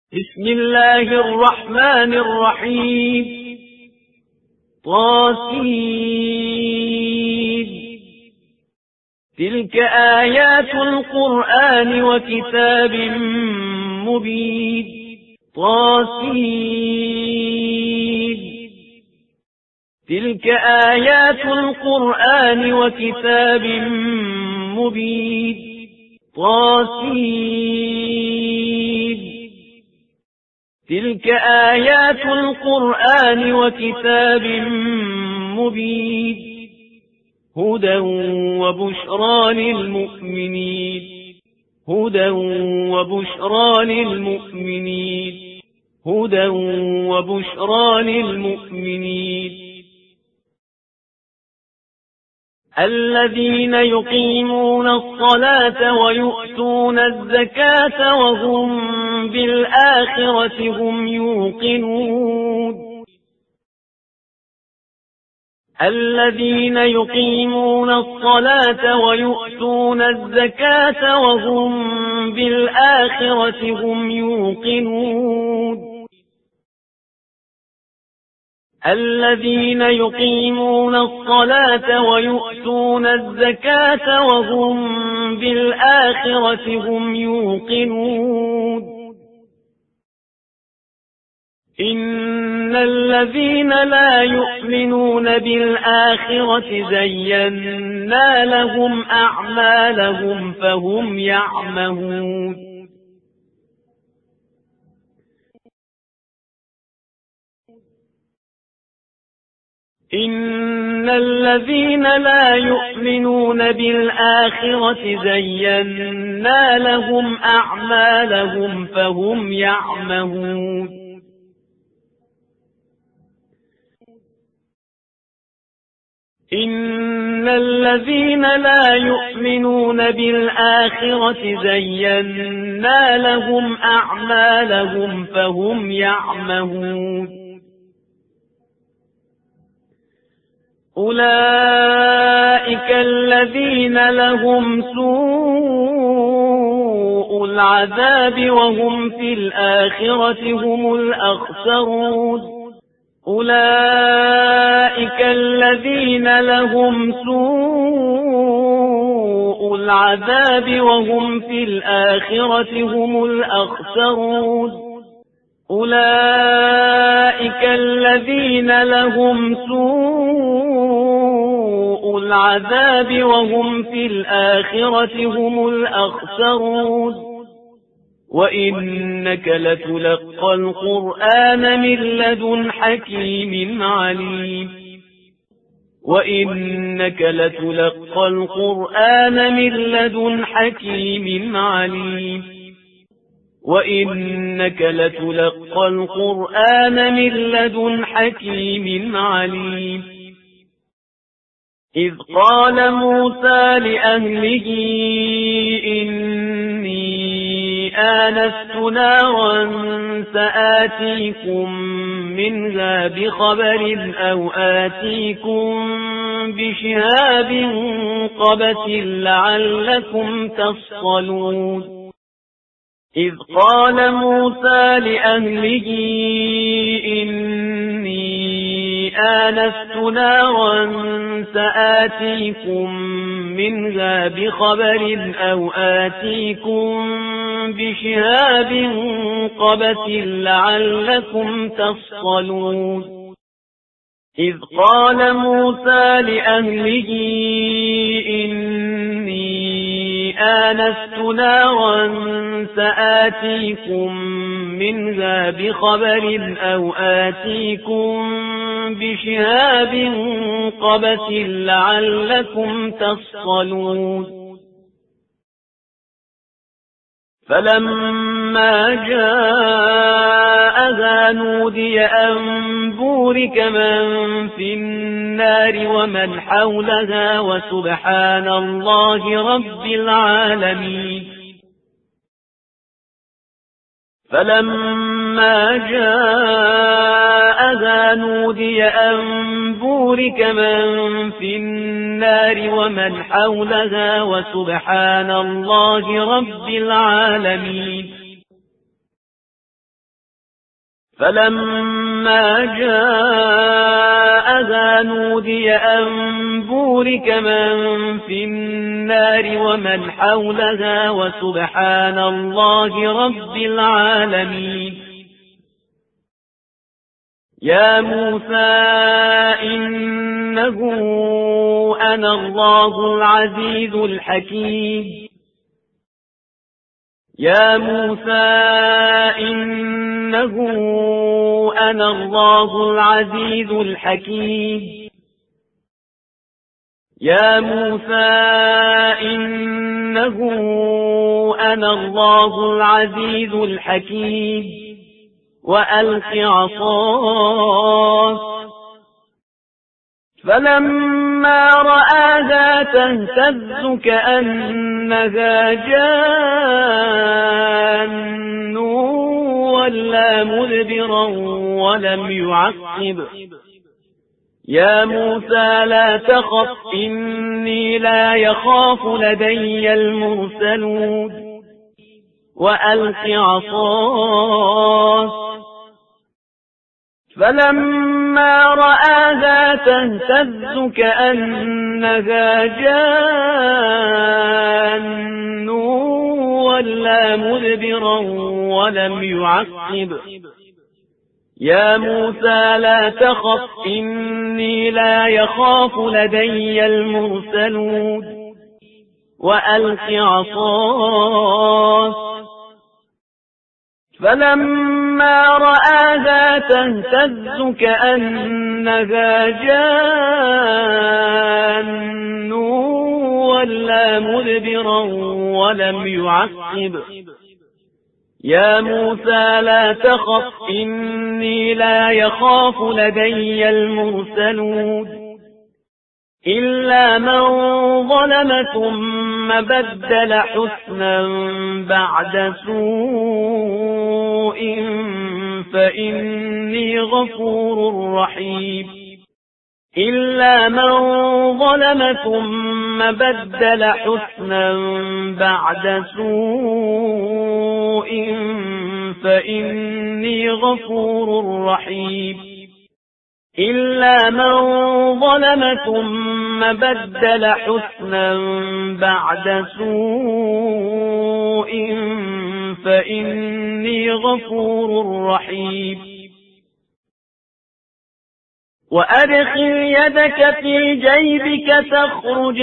بسم الله الرحمن الرحيم. طاسين. تلك آيات القرآن وكتاب مبين. طاسين. تلك آيات القرآن وكتاب مبين. طاسين. تلك آيات القرآن وكتاب مبين. هدى وبشرى للمؤمنين. هدى وبشرى للمؤمنين. هدى وبشرى للمؤمنين. الذين يقيمون الصلاة ويؤتون الزكاة وهم بالآخرة هم يوقنون. الذين يقيمون الصلاة ويؤتون الزكاة وهم بالآخرة هم يوقنون. الذين يقيمون الصلاة ويؤتون الزكاة وهم بالآخرة هم يوقنون. إن الذين لا يؤمنون بالآخرة زينا لهم أعمالهم فهم يعمهون. إن الذين لا يؤمنون بالآخرة زينا لهم أعمالهم فهم يعمهون. إن الذين لا يؤمنون بالآخرة زينا لهم أعمالهم فهم يعمهون. أولئك الذين لهم سوء العذاب وهم في الآخرة هم الأخسرون. أولئك الذين لهم سوء العذاب وهم في الآخرة هم الأخسرون. أولئك الذين لهم سوء العذاب وهم في الآخرة هم الأخسرون. وإنك لتلقى القرآن من لدن حكيم عليم. وإنك لتلقى القرآن من لدن حكيم عليم. وإنك لتلقى القرآن من لدن حكيم عليم. إذ قال موسى لأهله إني آنست نارا سآتيكم منها بخبر أو آتيكم بشهاب قبس لعلكم تصطلون. إذ قال موسى لأهله إني آنست نارا سآتيكم منها بخبر أو آتيكم بشهاب قبس لعلكم تصطلون. إذ قال موسى لأهله إني آنست نارا سآتيكم منها بخبر أو آتيكم بشهاب قبس لعلكم تصطلون. فلما جاءها نودي أن بورك من في النار ومن حولها وسبحان الله رب العالمين. فلما جاءها نودي أن بورك من في النار ومن حولها وسبحان الله رب العالمين. فلما جاءها نودي أن بورك من في النار ومن حولها وسبحان الله رب العالمين. يا موسى إنه أنا الله العزيز الحكيم. يا موسى إنه أنا الله العزيز الحكيم. يا موسى إنه أنا الله العزيز الحكيم. وألق عصاك. فلما رآها تهتز كأنها جان ولا مدبرا ولم يعقب. يا موسى لا تخف إني لا يخاف لدي المرسلون. وألق عصاك. فلما رآها تهتز كأنها جان ولا مدبرا ولم يعقب. يا موسى لا تخف إني لا يخاف لدي المرسلون. وألق عصاك. فلما رآها تهتز كأنها جان ولا مدبرا ولم يعقب. يا موسى لا تخف إني لا يخاف لدي المرسلون. إلا من ظلم ثم بدل حسنا بعد سوء فإني غفور رحيم. إلا من ظلم ثم بدل حسنا بعد سوء فإني غفور رحيم. إلا من ظلم ثم بدل حسنا بعد سوء فإني غفور رحيم. وأدخل يدك في جيبك تخرج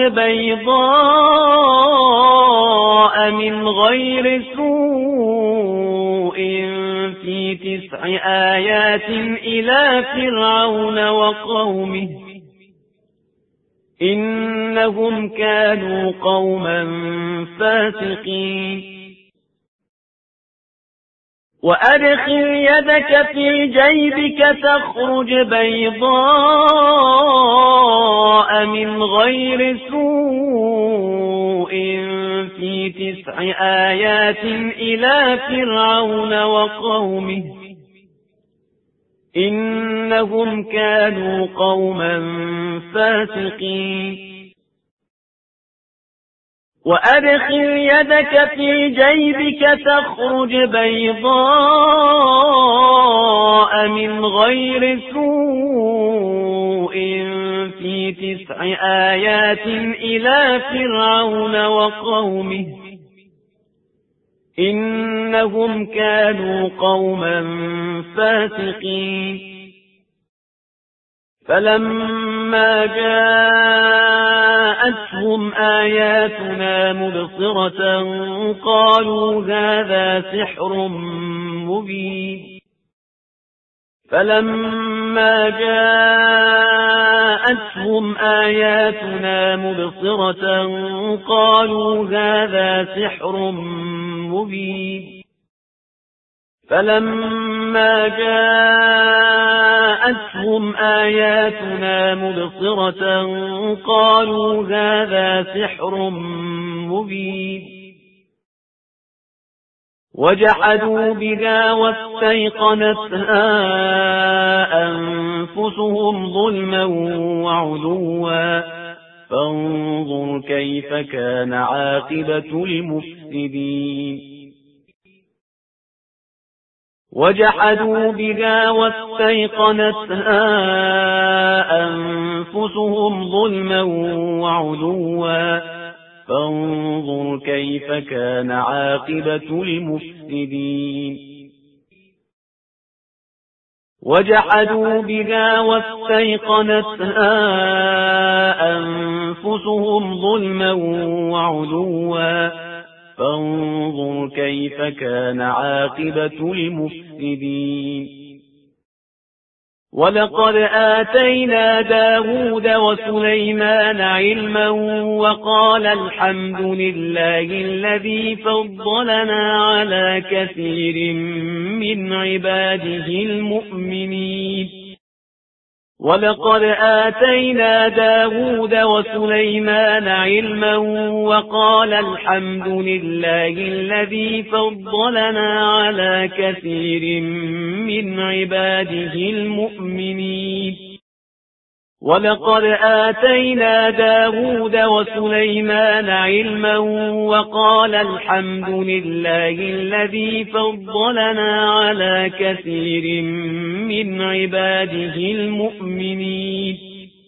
بيضاء من غير سوء في 9 آيات إلى فرعون وقومه إنهم كانوا قوما فاسقين. وأدخل يدك في جيبك تخرج بيضاء من غير سوء في 9 آيات إلى فرعون وقومه إنهم كانوا قوما فاسقين. وأدخل يدك في جيبك تخرج بيضاء من غير سوء في 9 آيات إلى فرعون وقومه إنهم كانوا قوما فاسقين. فلما جاءتهم آياتنا مبصرة قالوا هذا سحر مبين. فلما جاءتهم آياتنا مبصرة قالوا هذا سحر مبين. فلما جاءتهم آياتنا مبصرة قالوا هذا سحر مبين. وجحدوا بها واستيقنتها أنفسهم ظلما وعلوا فانظر كيف كان عاقبة المفسدين. وجحدوا بها واستيقنتها أنفسهم ظلما وعلوا فانظر كيف كان عاقبة المفسدين وجحدوا بها واستيقنتها أنفسهم ظلما وعلوا فانظر كيف كان عاقبة المفسدين ولقد آتينا داود وسليمان علما وقال الحمد لله الذي فضلنا على كثير من عباده المؤمنين ولقد آتينا داود وسليمان علما وقال الحمد لله الذي فضلنا على كثير من عباده المؤمنين ولقد آتينا داود وسليمان علما وقال الحمد لله الذي فضلنا على كثير من عباده المؤمنين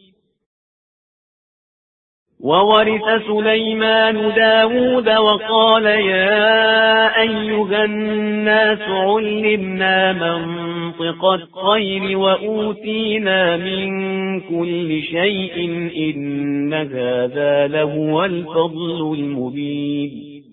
وورث سليمان داود وقال يا أيها الناس علمنا منطق الطير وأوتينا من كل شيء إن هذا لهو الفضل المبين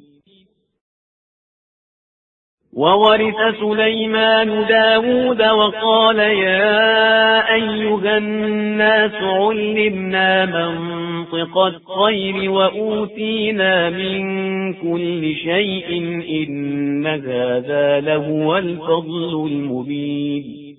وورث سليمان داود وقال يا أيها الناس علمنا منطق الطير وأوتينا من كل شيء إن هذا لهو الفضل المبين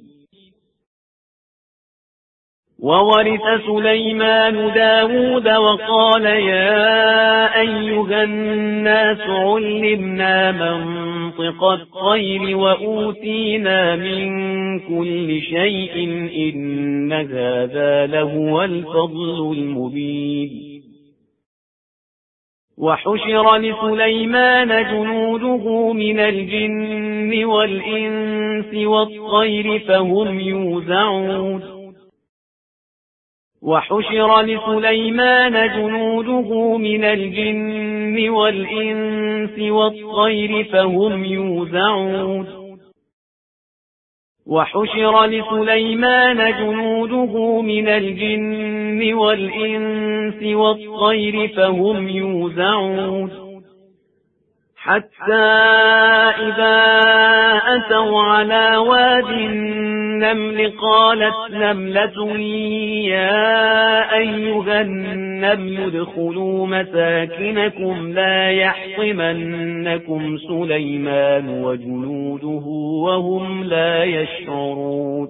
وورث سليمان داود وقال يا أيها الناس علمنا منطق الطير وأوتينا من كل شيء إن هذا لهو الفضل المبين وحشر لسليمان جنوده من الجن والإنس والطير فهم يوزعون وحشر لسليمان جنوده من الجن والإنس والطير فهم يوزعون وحشر لسليمان جنوده من الجن والإنس والطير فهم يوزعون حتى إذا أتوا على واد النمل قالت نملة يا أيها النمل ادخلوا مساكنكم لا يحطمنكم سليمان وجنوده وهم لا يشعرون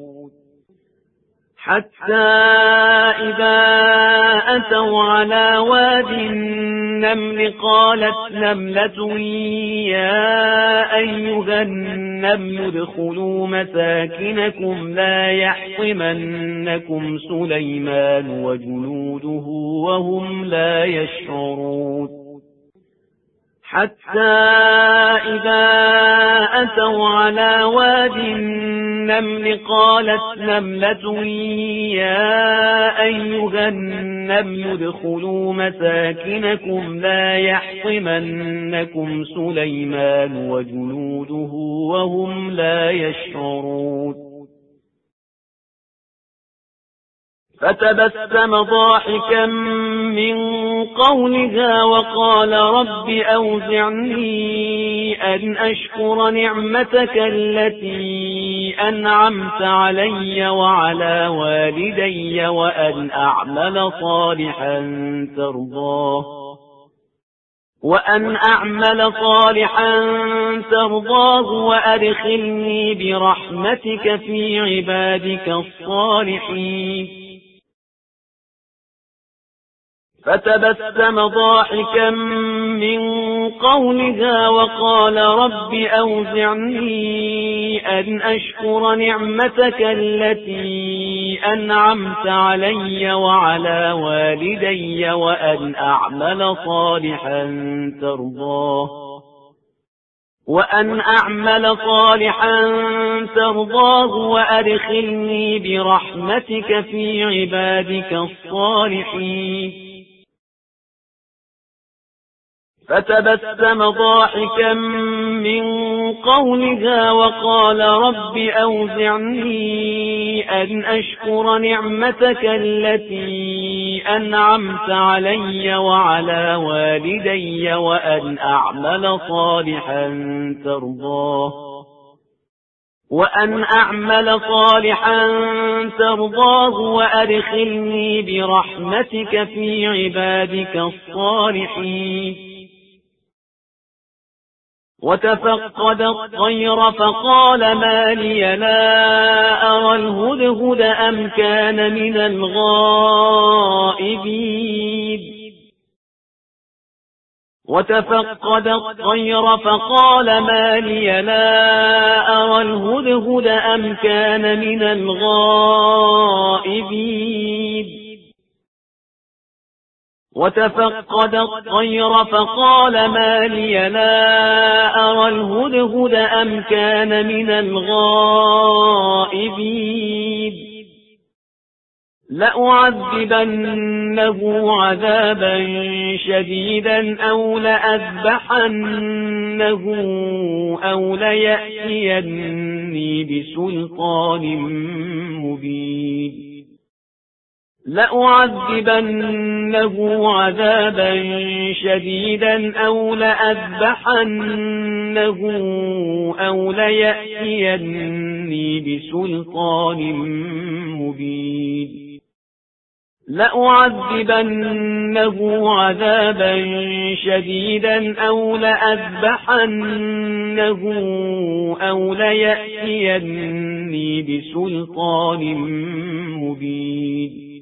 حتى إذا أتوا على واد النمل قالت نملة يا أيها النمل ادخلوا مساكنكم لا يحطمنكم سليمان وجنوده وهم لا يشعرون حتى إذا أتوا على واد النمل قالت نملة يا أيها النمل ادخلوا مساكنكم لا يحطمنكم سليمان وجنوده وهم لا يشعرون فتبسم ضاحكا من قولها وقال رب أوزعني أن أشكر نعمتك التي أنعمت علي وعلى والدي وأن أعمل صالحا ترضاه وأدخلني برحمتك في عبادك الصالحين فتبسم ضاحكا من قولها وقال رب أوزعني أن أشكر نعمتك التي أنعمت علي وعلى والدي وأن أعمل صالحا ترضاه وأن أعمل صالحا ترضاه وأدخلني برحمتك في عبادك الصالحين. فتبسم ضاحكا من قولها وقال رب أوزعني أن أشكر نعمتك التي أنعمت علي وعلى والدي وأن أعمل صالحا ترضاه وأدخلني برحمتك في عبادك الصالحين. وتفقد الطير فقال ما لي لا أرى الهدهد أم كان من الغائبين. وتفقد الطير فقال ما لي لا أرى الهدهد أم كان من الغائبين. لأعذبنه عذابا شديدا أو لأذبحنه أو ليأتيني بسلطان مبين. لأعذبنه عذابا شديدا أو لأذبحنه أو ليأتيني بسلطان مبين. لأعذبنه عذابا شديدا أو لأذبحنه أو ليأتيني بسلطان مبين.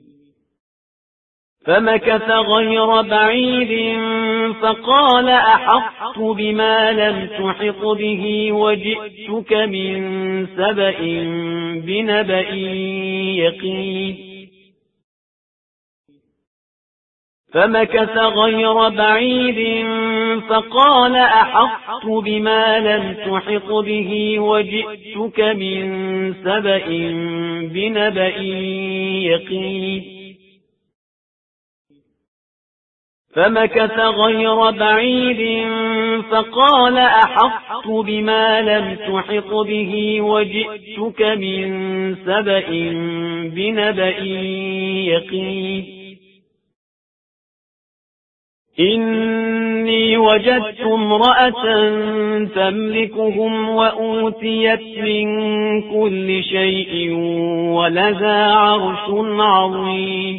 فمكث غير بعيد فقال أحطت بما لم تحط به وجئتك من سبأ بنبأ يقين. فمكث غير بعيد فقال أحطت بما لم تحط به وجئتك من سبأ بنبأ يقين. فمكث غير بعيد فقال أحطت بما لم تحط به وجئتك من سبأ بنبأ يقين. إني وجدت امرأة تملكهم وأوتيت من كل شيء ولها عرش عظيم.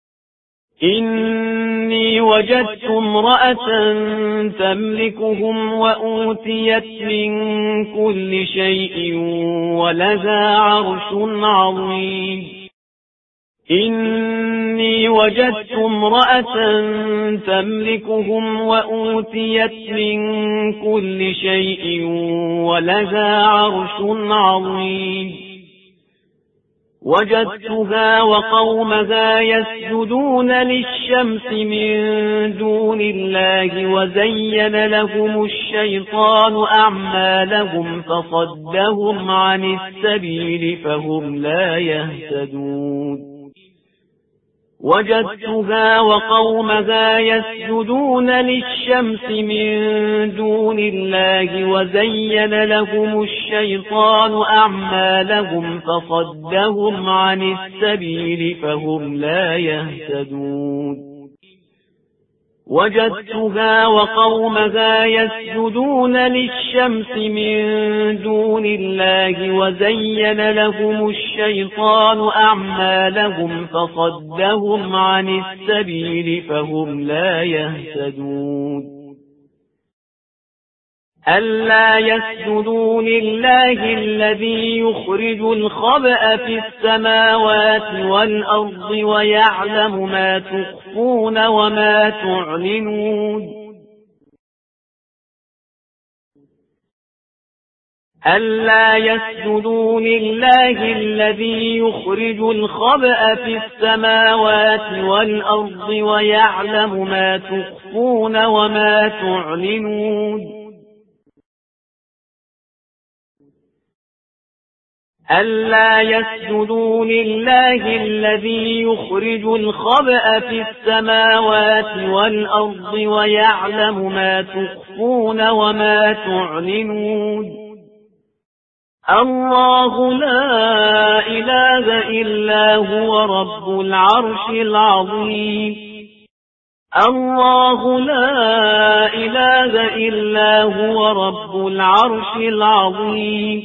إني وجدت امرأة تملكهم وأوتيت من كل شيء ولها عرش عظيم. إني وجدت امرأة تملكهم وأوتيت من كل شيء ولها عرش عظيم. وجدتها وقومها يسجدون للشمس من دون الله وزين لهم الشيطان أعمالهم فصدهم عن السبيل فهم لا يهتدون. وجدتها وقومها يسجدون للشمس من دون الله وزين لهم الشيطان أعمالهم فصدهم عن السبيل فهم لا يهتدون. وجدتها وقومها يسجدون للشمس من دون الله وزين لهم الشيطان أعمالهم فصدهم عن السبيل فهم لا يهتدون. ألا يسجدوا لله الذي يخرج الخبأ في السماوات والأرض ويعلم ما تخفون وما تعلنون. ألا يسجدوا لله الذي يخرج الخبأ في السماوات والأرض ويعلم ما تخفون وما تعلنون. ألا يسجدوا لله الذي يخرج الخبأ في السماوات والأرض ويعلم ما تخفون وما تعلنون. الله لا إله إلا هو رب العرش العظيم. الله لا إله إلا هو رب العرش العظيم.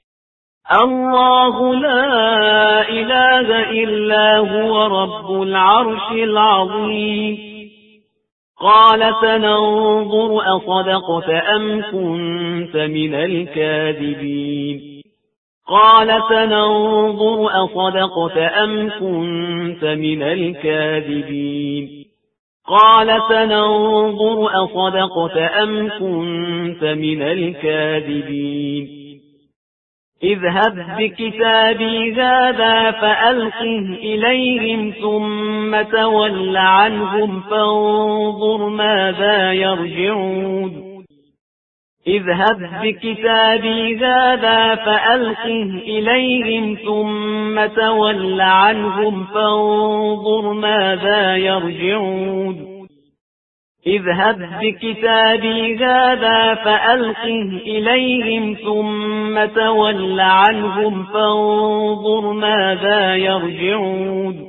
الله لا إله إلا هو رب العرش العظيم. قال سننظر أصدقت أم كنت من الكاذبين. قال سننظر أصدقت أم كنت من الكاذبين. قال سننظر أصدقت أم كنت من الكاذبين. اذهب بكتابي هذا فألقه إليهم ثم تول عنهم فانظر ماذا يرجعون. اذهب بكتابي هذا فألقه إليهم ثم تول عنهم فانظر ماذا يرجعون. اذهب بكتابي هذا فألقه إليهم ثم تول عنهم فانظر ماذا يرجعون.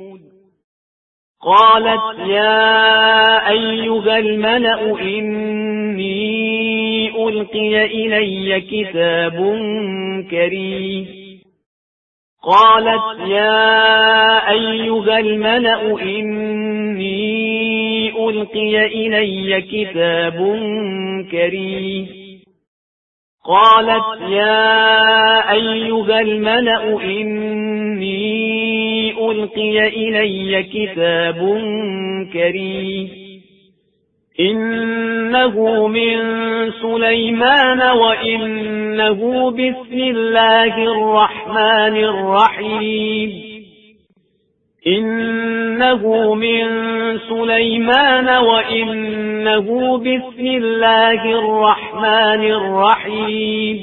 قالت يا أيها الملأ إني ألقي إلي كتاب كريم. قالت يا أيها الملأ إني ألقي إلي كتاب كريم. قالت يا أيها الملأ إني ألقي إلي كتاب كريم. إنه من سليمان وإنه بسم الله الرحمن الرحيم. إنه من سليمان وإنه بسم الله الرحمن الرحيم.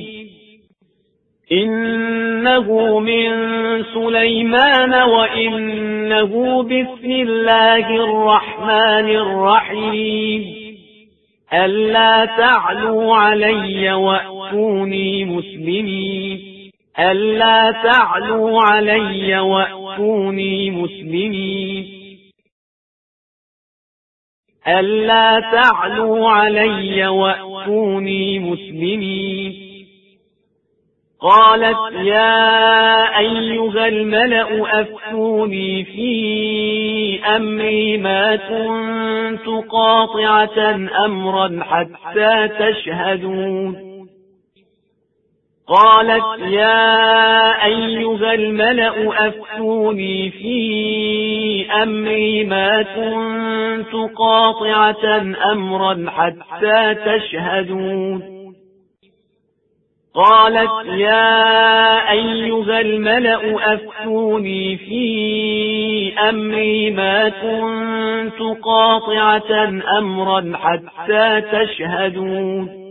إنه من سليمان وإنه بسم الله الرحمن الرحيم. ألا تعلوا علي وأتوني مسلمين. ألا تعلوا علي وأتوني مسلمين. ألا تعلوا علي وأتوني مسلمين. قالت يا أيها الملأ أفتوني في أمري ما كنت قاطعة أمرا حتى تشهدون. قالت يا أيها الملأ أفتوني في أمري ما كنت قاطعة أمرا حتى تشهدون. قالت يا أيها الملأ أفتوني في أمري ما كنت قاطعة أمرا حتى تشهدون.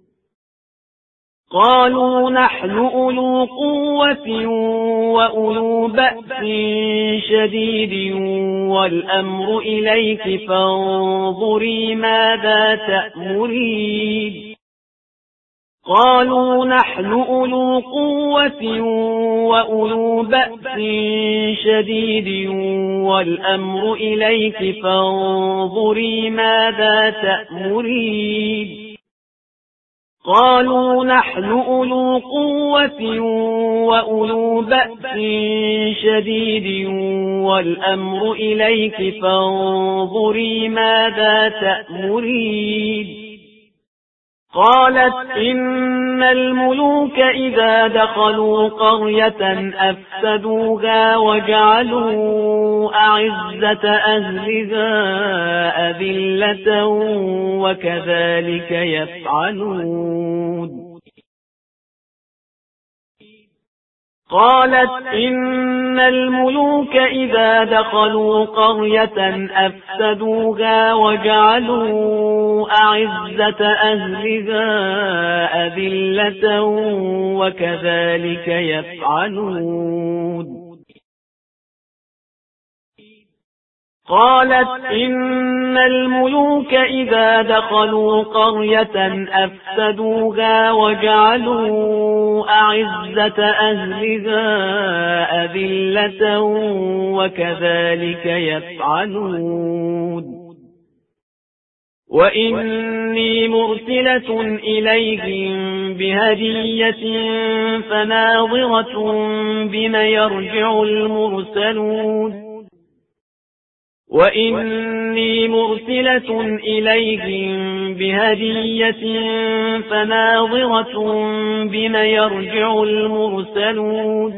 قالوا نحن أولو قوة وأولو بأس شديد والأمر إليك فانظري ماذا تأمرين. قالوا نحن أولو قوة وأولو بأس شديد والأمر إليك فانظري ماذا تأمرين. قالوا نحن أولو قوة وأولو بأس شديد والأمر إليك فانظري ماذا تأمرين. قالت إن الملوك إذا دخلوا قرية أفسدوها وجعلوا أعزة أهلها أذلة وكذلك يفعلون. قالت إن الملوك إذا دخلوا قرية أفسدوها وجعلوا أعزة أهلها أذلة وكذلك يفعلون. قالت إن الملوك إذا دخلوا قرية أفسدوها وجعلوا أعزة أهلها أذلة وكذلك يفعلون. وإني مرسلة إليهم بهدية فناظرة بم يرجع المرسلون. وإني مرسلة إليهم بهدية فناظرة بم يرجع المرسلون.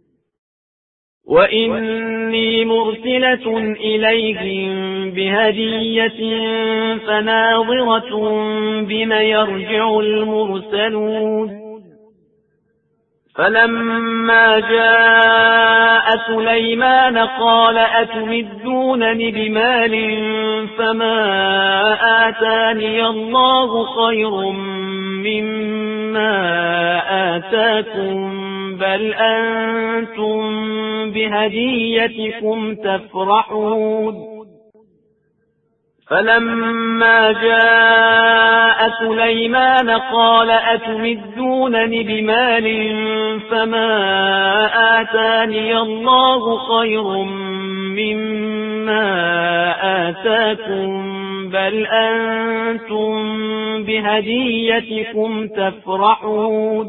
وإني مرسلة إليهم بهدية فناظرة بم يرجع المرسلون. فلما جاء سليمان قال أتمدونني بمال فما آتاني الله خير مما آتاكم بل أنتم بهديتكم تفرحون. فلما جاء سليمان قال أتمدونني بمال فما آتاني الله خير مما آتاكم بل أنتم بهديتكم تفرحون.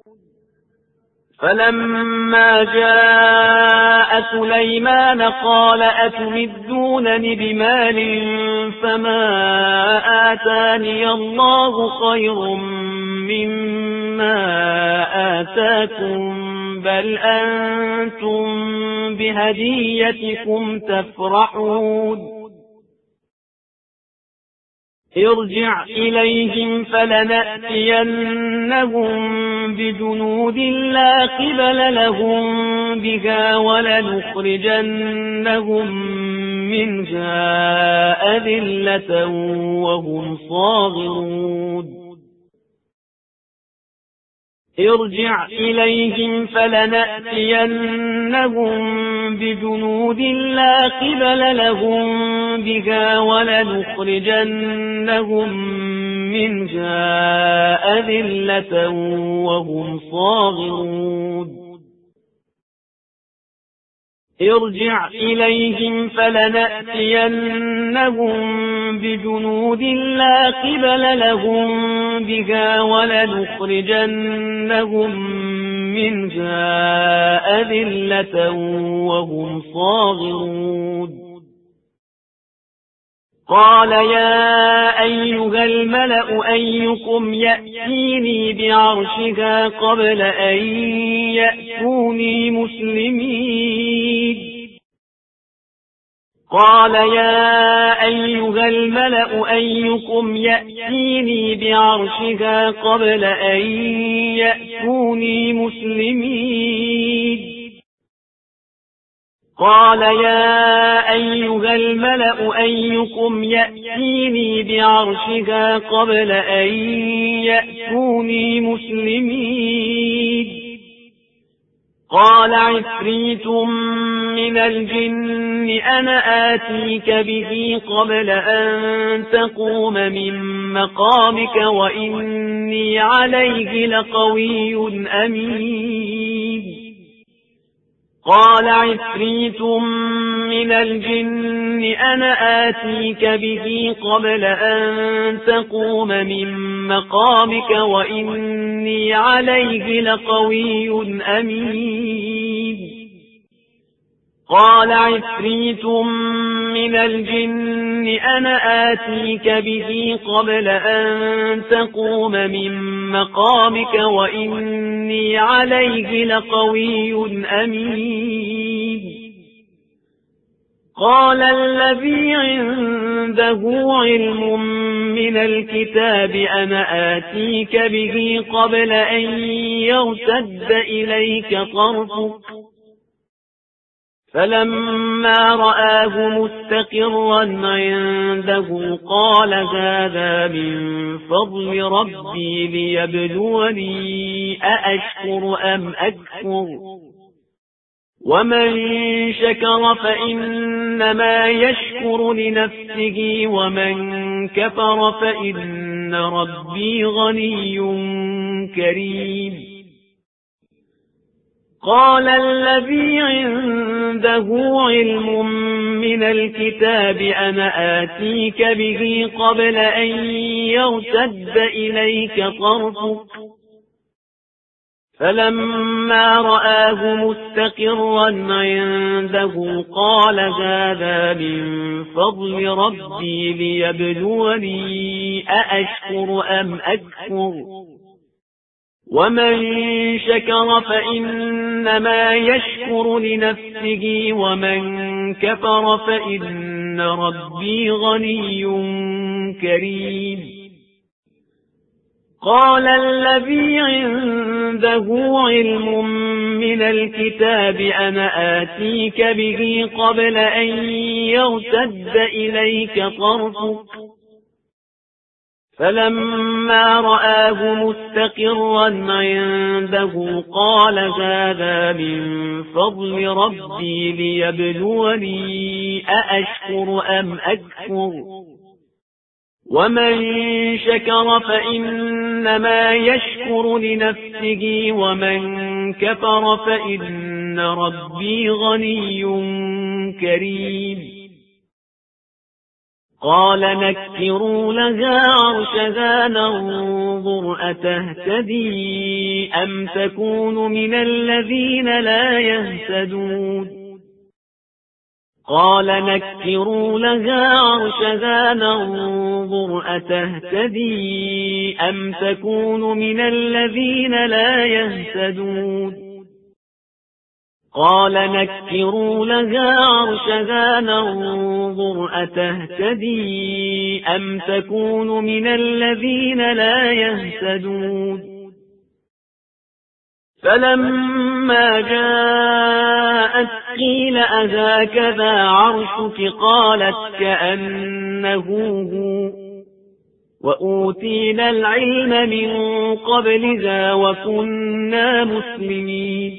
فلما جاء سليمان قال أتمدونني بمال فما آتاني الله خير مما آتاكم بل أنتم بهديتكم تفرحون. ارجع إليهم فلنأتينهم بجنود لا قبل لهم بها ولنخرجنهم منها أذلة وهم صاغرون. ارجع إليهم فلنأتينهم بجنود لا قبل لهم بها ولنخرجنهم منها أذلة وهم صاغرون. ارجع إليهم فلنأتينهم بجنود لا قبل لهم بها ولنخرجنهم منها أذلة وهم صاغرون. قال يا أيها الملأ أيكم يأتيني بعرشها قبل أن يأتوني مسلمين. قال يا أيها الملأ أيكم يأتيني بعرشها قبل أن يأتوني مسلمين. قال يا أيها الملأ أيكم يأتيني بعرشها قبل أن يأتوني مسلمين. قال عفريت من الجن أنا آتيك به قبل أن تقوم من مقامك وإني عليه لقوي أمين. قال عفريت من الجن أنا آتيك به قبل أن تقوم من مقامك وإني عليه لقوي أمين. قال عفريت من الجن أنا آتيك به قبل أن تقوم من مقامك وإني عليه لقوي أمين. قال الذي عنده علم من الكتاب أنا آتيك به قبل أن يرتد إليك طرفك فلما رآه مستقرا عنده قال هذا من فضل ربي ليبلوني أأشكر أم أكفر ومن شكر فإنما يشكر لنفسه ومن كفر فإن ربي غني كريم قال الذي عنده علم من الكتاب أنا آتيك به قبل أن يرتد إليك طرفك فلما رآه مستقرا عنده قال هذا من فضل ربي ليبلوني أأشكر أم أكفر ومن شكر فإنما يشكر لنفسه ومن كفر فإن ربي غني كريم قال الذي عنده علم من الكتاب أنا آتيك به قبل أن يرتد إليك طرفك فلما رآه مستقرا عنده قال هذا من فضل ربي ليبلوني أأشكر أم أكفر ومن شكر فإنما يشكر لنفسه ومن كفر فإن ربي غني كريم قال نكروا لها عرشها ننظر أتهتدي أم تكون من الذين لا يهتدون قال نكروا لها عرشها ننظر أتهتدي أم تكون من الذين لا يهتدون قال نكروا لها عرشها ننظر أتهتدي أم تكون من الذين لا يهتدون فلما جاءت قيل أهكذا عرشك قالت كأنه هو وأوتينا العلم من قبلها وكنا مسلمين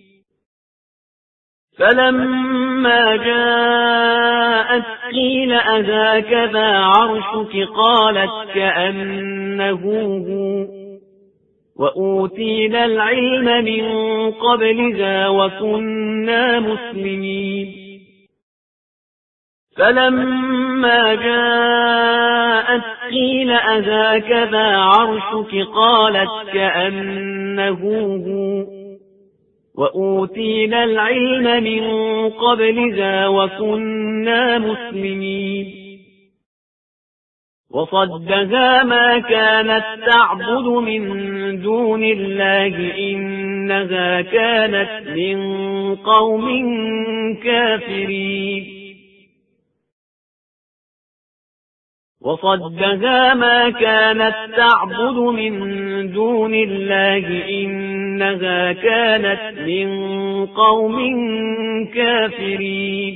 فلما جاءت قيل أهكذا عرشك قالت كأنه هو وأوتينا العلم من قبلها وكنا مسلمين فلما جاءت قيل أهكذا عرشك قالت كأنه هو وأوتينا العلم من قبلها وكنا مسلمين وصدها ما كانت تعبد من دون الله إنها كانت من قوم كافرين وصدها ما كانت تعبد من دون الله إنها كانت من قوم كافرين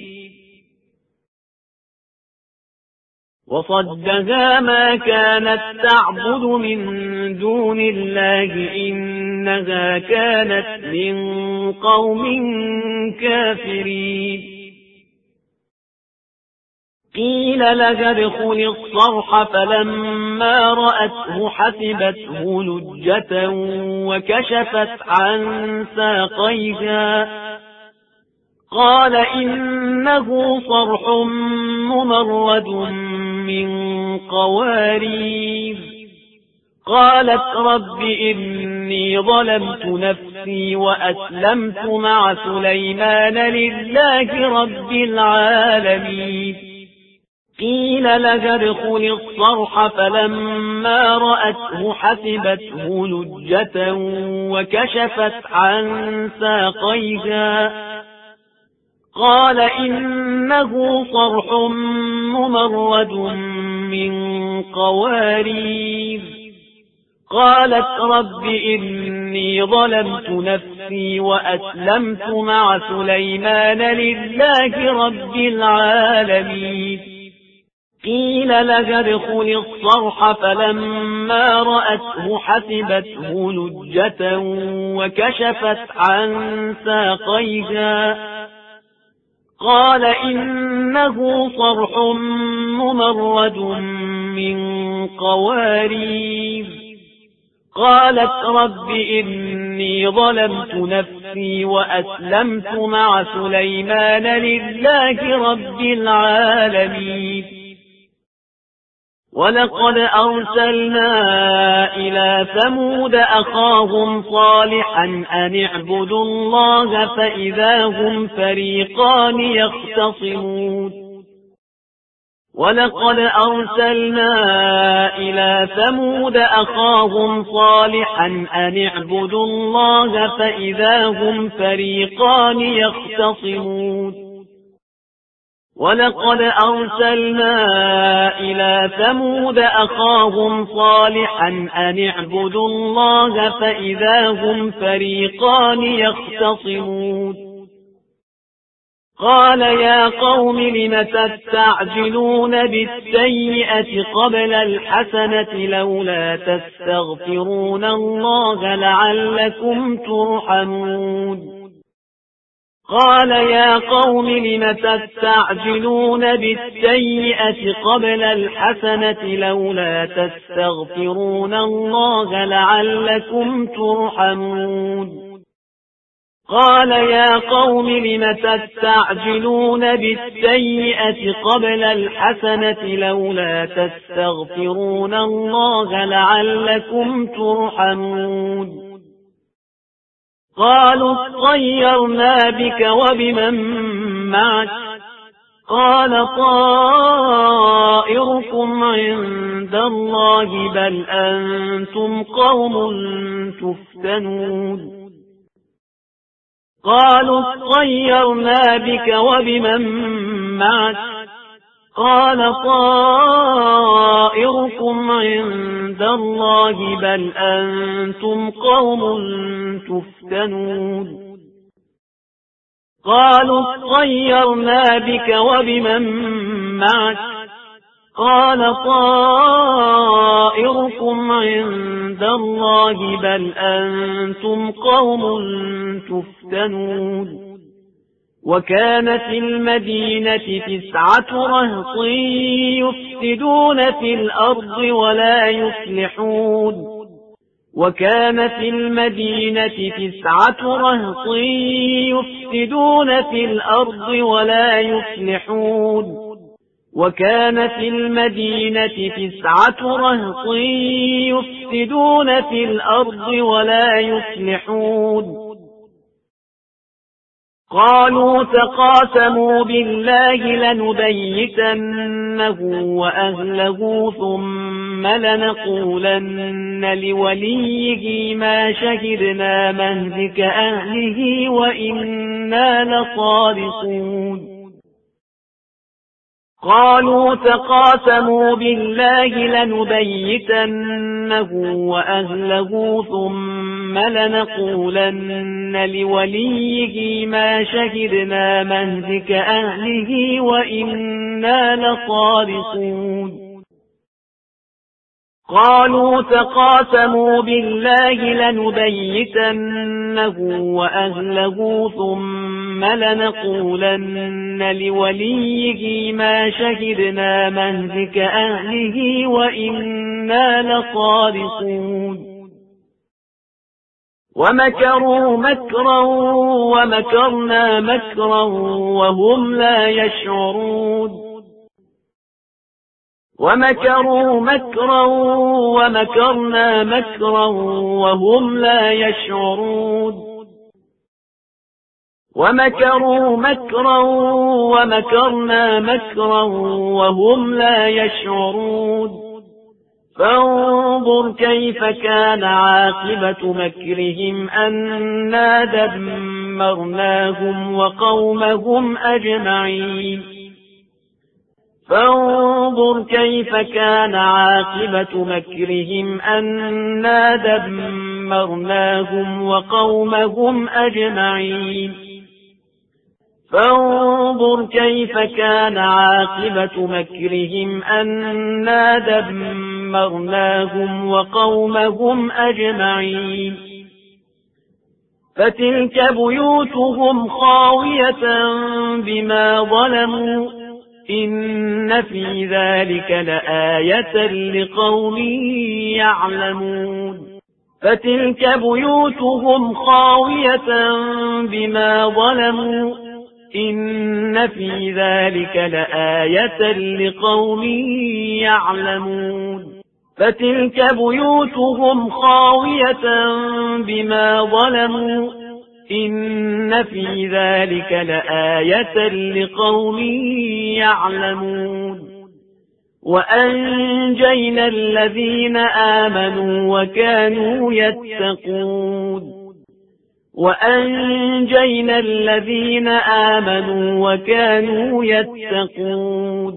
وصدها ما كانت تعبد من دون الله إنها كانت من قوم كافرين قيل لها ادخل الصرح فلما رأته حسبته لجة وكشفت عن ساقيها قال إنه صرح ممرد من قوارير قالت رب إني ظلمت نفسي وأسلمت مع سليمان لله رب العالمين قيل لها ادخل الصرح فلما رأته حسبته لجة وكشفت عن ساقيها قال إنه صرح ممرد من قوارير. قالت رب إني ظلمت نفسي وأسلمت مع سليمان لله رب العالمين. قيل لها ادخل الصرح فلما رأته حسبته لجة وكشفت عن ساقيها. قال إنه صرح ممرد من قوارير. قالت رب إني ظلمت نفسي وأسلمت مع سليمان لله رب العالمين. ولقد أرسلنا إلى ثمود أخاهم صالحا أن اعبدوا الله فإذا هم فريقان يختصمون. ولقد أرسلنا إلى ثمود أخاهم صالحا أن اعبدوا الله فإذا هم فريقان يختصمون. ولقد أرسلنا إلى ثمود أخاهم صالحا أن اعبدوا الله فإذا هم فريقان يختصمون. قال يا قوم لم تستعجلون بالسيئة قبل الحسنة لولا تستغفرون الله لعلكم ترحمون. قال يا قوم لم تستعجلون بالسيئة قبل الحسنة لولا تستغفرون الله لعلكم ترحمون. قال يا قوم لم تستعجلون بالسيئة قبل الحسنة لولا تستغفرون الله لعلكم ترحمون. قالوا اطيرنا بك وبمن معك. قال طائركم عند الله بل أنتم قوم تفتنون. قالوا اطيرنا بك وبمن معك. قال طائركم عند الله بل أنتم قوم تفتنون. قالوا اطيرنا بك وبمن معك. قال طائركم عند الله بل أنتم قوم تفتنون. وكانت المدينة 9 رهط يفسدون في الأرض ولا يصلحون. وكانت المدينة 9 رهط يفسدون في الأرض ولا يصلحون. وكانت المدينة 9 رهط يفسدون في الأرض ولا يصلحون. قالوا تقاسموا بالله لنبيتنه وأهله ثم لنقولن لوليه ما شهدنا مهلك أهله وإنا لصادقون. قالوا تقاسموا بالله لنبيتنه وأهله ثم لنقولن لوليه ما شهدنا مهلك أهله وإنا لصادقون. قالوا تقاسموا بالله لنبيتنه وأهله ثم لنقولن لوليه ما شهدنا مهلك أهله وإنا لصادقون. ومكروا مكرا ومكرنا مكرا وهم لا يشعرون. ومكروا مكرا ومكرنا مكرا وهم لا يشعرون. ومكروا مكرا ومكرنا مكرا وهم لا يشعرون. فانظر كيف كان عاقبة مكرهم أنا دمرناهم وقومهم أجمعين فانظر كيف كان عاقبة مكرهم أنا دمرناهم وقومهم أجمعين فانظر كيف كان عاقبة مكرهم أنا دمرناهم وقومهم أجمعين فتلك بيوتهم خاوية بما ظلموا إن في ذلك لآية لقوم يعلمون فتلك بيوتهم خاوية بما ظلموا إن في ذلك لآية لقوم يعلمون فتلك بيوتهم خاوية بما ظلموا إن في ذلك لآية لقوم يعلمون وأنجينا الذين آمنوا وكانوا يتقون وأنجينا الذين آمنوا وكانوا يتقون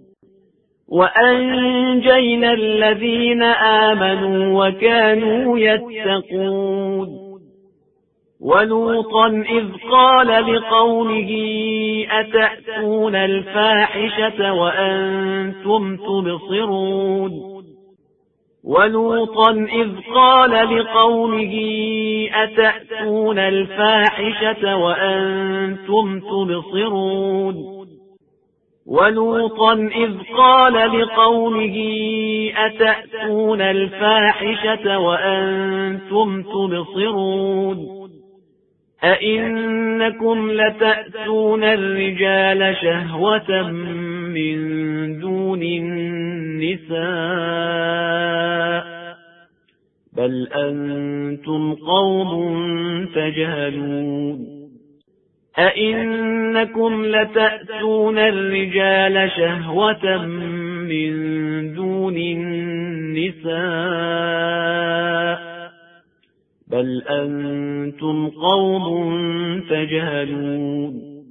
وأنجينا الذين آمنوا وكانوا يتقون ولوطا إذ قال لقومه أتأتون الفاحشة وأنتم تبصرون ولوطا إذ قال لقومه أتأتون الفاحشة وأنتم تبصرون ولوطا إذ قال لقومه أتأتون الفاحشة وأنتم تبصرون أئنكم لتأتون الرجال شهوة من دون النساء بل أنتم قوم تجهلون أئنكم لتأتون الرجال شهوة من دون النساء بل أنتم قوم تجهلون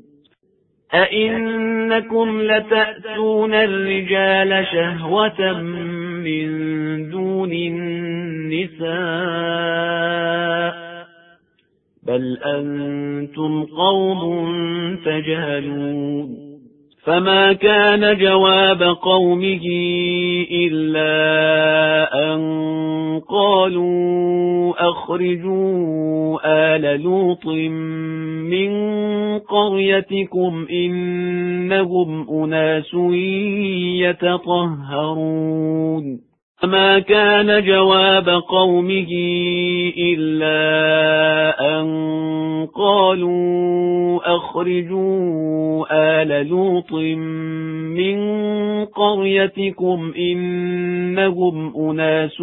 أئنكم لتأتون الرجال شهوة من دون النساء بل أنتم قوم تجهلون فما كان جواب قومه إلا أن قالوا أخرجوا آل لوط من قريتكم إنهم أناس يتطهرون فما كان جواب قومه إلا أن قالوا أخرجوا آل لوط من قريتكم إنهم أناس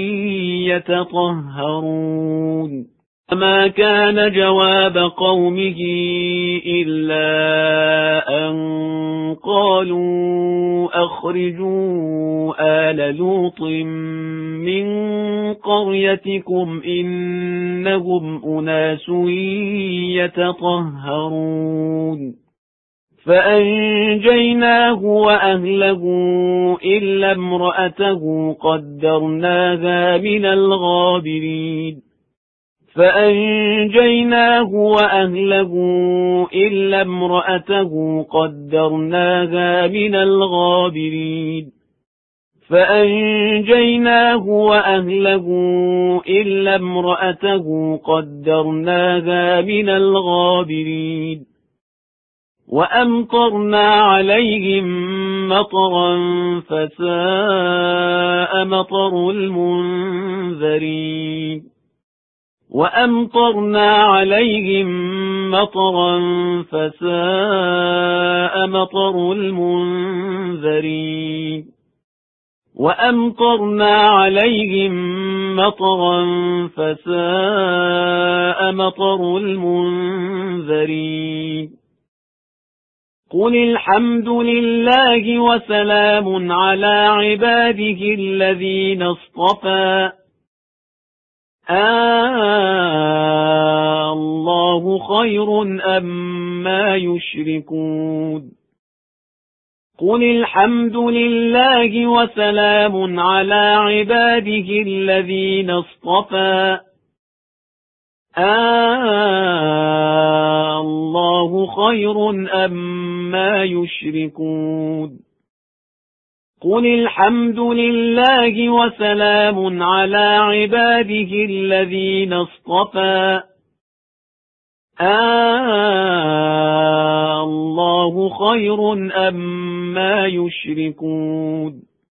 يتطهرون فما كان جواب قومه إلا أن قالوا أخرجوا آل لوط من قريتكم إنهم أناس يتطهرون فأنجيناه وأهله إلا امرأته قدرناها من الغابرين فأنجيناه وأهله إلا امرأته قدرناها من الغابرين فأنجيناه وأهله إلا امرأته قدرناها من الغابرين وأمطرنا عليهم مطرا فساء مطر المنذرين وأمطرنا عليهم مطرا فساء مطر المنذرين وأمطرنا عليهم مطرا فساء مطر المنذرين قل الحمد لله وسلام على عباده الذين اصطفى الله خير أما يشركون قل الحمد لله وسلام على عباده الذين اصطفى الله خير أما يشركون قل الحمد لله وسلام على عباده الذين اصطفى الله خير أما يشركون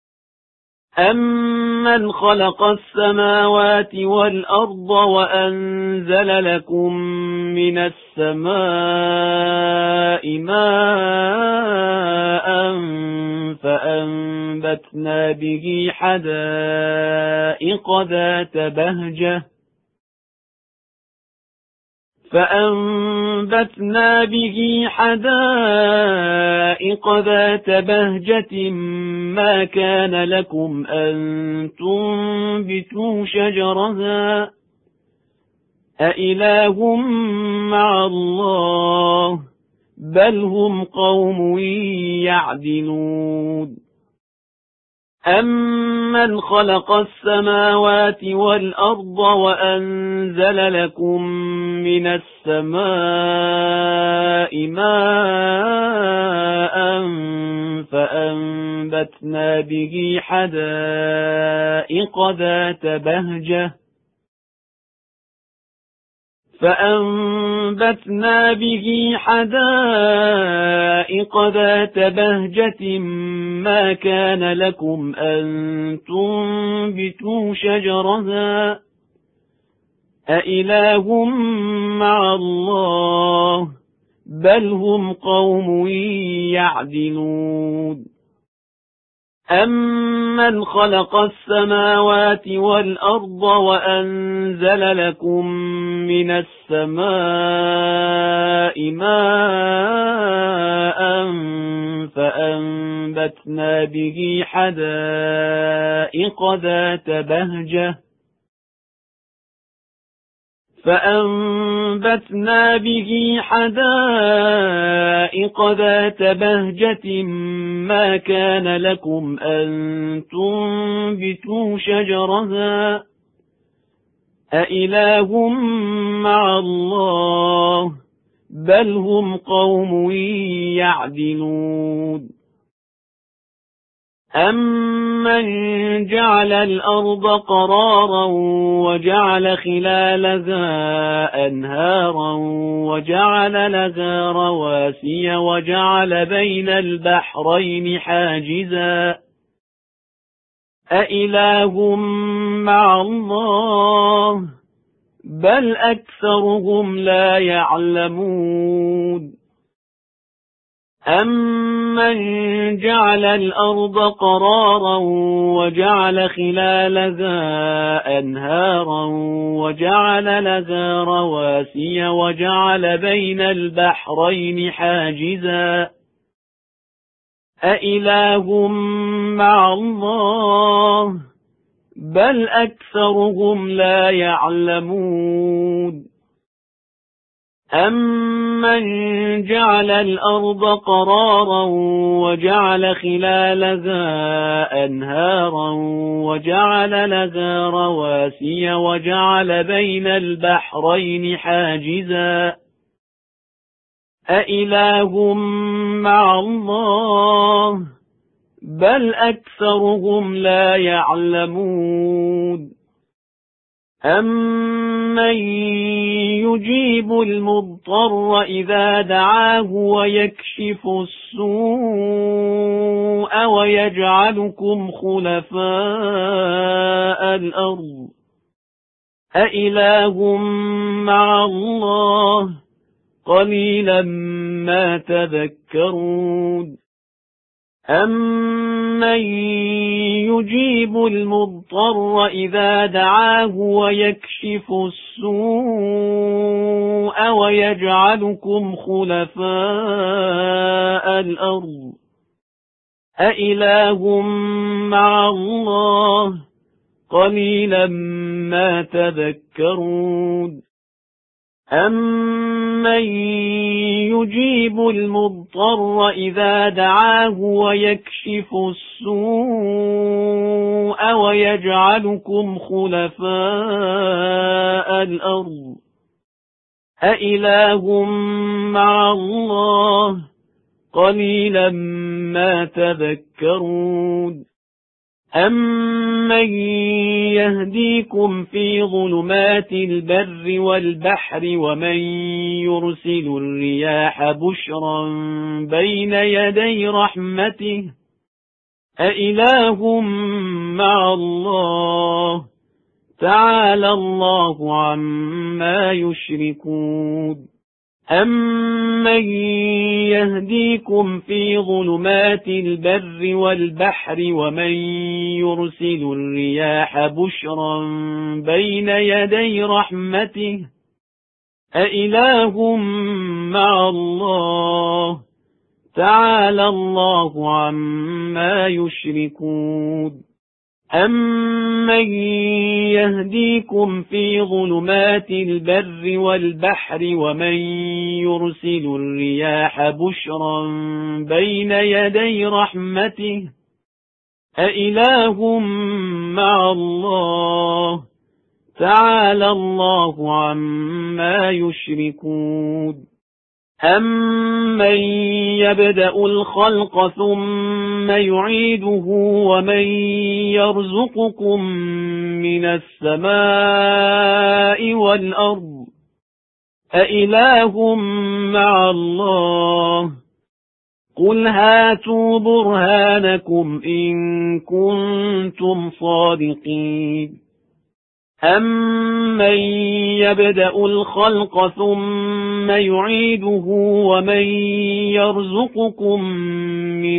أمن خلق السماوات والأرض وأنزل لكم من السماء ماء فأنبتنا به حدائق ذات بهجة ما كان لكم أن تنبتوا شجرها أإله مع الله بل هم قوم يعدلون أمن خلق السماوات والأرض وأنزل لكم من السماء ماء فأنبتنا به حدائق ذات بهجة ما كان لكم أن تنبتوا شجرها أإله مع الله بل هم قوم يعدلون أمن خلق السماوات والأرض وأنزل لكم من السماء ماء فأنبتنا به حدائق ذات بهجة ما كان لكم أن تنبتوا شجرها أإله مع الله بل هم قوم يعدلون أمن جعل الأرض قرارا وجعل خلالها أنهارا وجعل لها رواسي وجعل بين البحرين حاجزا أإله مع الله بل أكثرهم لا يعلمون أمن جعل الأرض قرارا وجعل خلالها أنهارا وجعل لها رواسي وجعل بين البحرين حاجزا أإله مع الله بل أكثرهم لا يعلمون أمن جعل الأرض قرارا وجعل خلالها أنهارا وجعل لها رواسي وجعل بين البحرين حاجزا أإله مع الله بل أكثرهم لا يعلمون أمن يجيب المضطر إذا دعاه ويكشف السوء ويجعلكم خلفاء الأرض أإله مع الله قليلا ما تذكرون أمن يجيب المضطر إذا دعاه ويكشف السوء ويجعلكم خلفاء الأرض أإله مع الله قليلا ما تذكرون أَمَّن يُجِيبُ الْمُضْطَرَّ إِذَا دَعَاهُ وَيَكْشِفُ السُّوءَ وَيَجْعَلُكُمْ خُلَفَاءَ الْأَرْضِ أَإِلَٰهٌ مَّعَ اللَّهِ قَلِيلًا مَّا تَذَكَّرُونَ أَمَّن يَهْدِيكُمْ فِي ظُلُمَاتِ الْبَرِّ وَالْبَحْرِ وَمَن يُرْسِلُ الرِّيَاحَ بُشْرًا بَيْنَ يَدَيْ رَحْمَتِهِ أَإِلَٰهٌ مَّعَ اللَّهِ تَعَالَى اللَّهُ عَمَّا يُشْرِكُونَ أَمَّن يَهْدِيكُمْ فِي ظُلُمَاتِ الْبَرِّ وَالْبَحْرِ وَمَن يُرْسِلُ الرِّيَاحَ بُشْرًا بَيْنَ يَدَيْ رَحْمَتِهِ أَإِلَٰهٌ مَّعَ اللَّهِ تَعَالَى اللَّهُ عَمَّا يُشْرِكُونَ أَمَّن يَهْدِيكُمْ فِي ظُلُمَاتِ الْبَرِّ وَالْبَحْرِ وَمَن يُرْسِلُ الرِّيَاحَ بُشْرًا بَيْنَ يَدَيْ رَحْمَتِهِ أَإِلَٰهٌ مَّعَ اللَّهِ تَعَالَى اللَّهُ عَمَّا يُشْرِكُونَ أَمَّن يَبْدَأُ الْخَلْقَ ثُمَّ يُعِيدُهُ وَمَن يَرْزُقُكُم مِّنَ السَّمَاءِ وَالْأَرْضِ أَإِلَٰهٌ مَّعَ اللَّهِ قُلْ هَاتُوا بُرْهَانَكُمْ إِن كُنتُمْ صَادِقِينَ أَمَّن يَبْدَأُ الْخَلْقَ ثُمَّ يُعِيدُهُ وَمَن يَرْزُقُكُم مِّنَ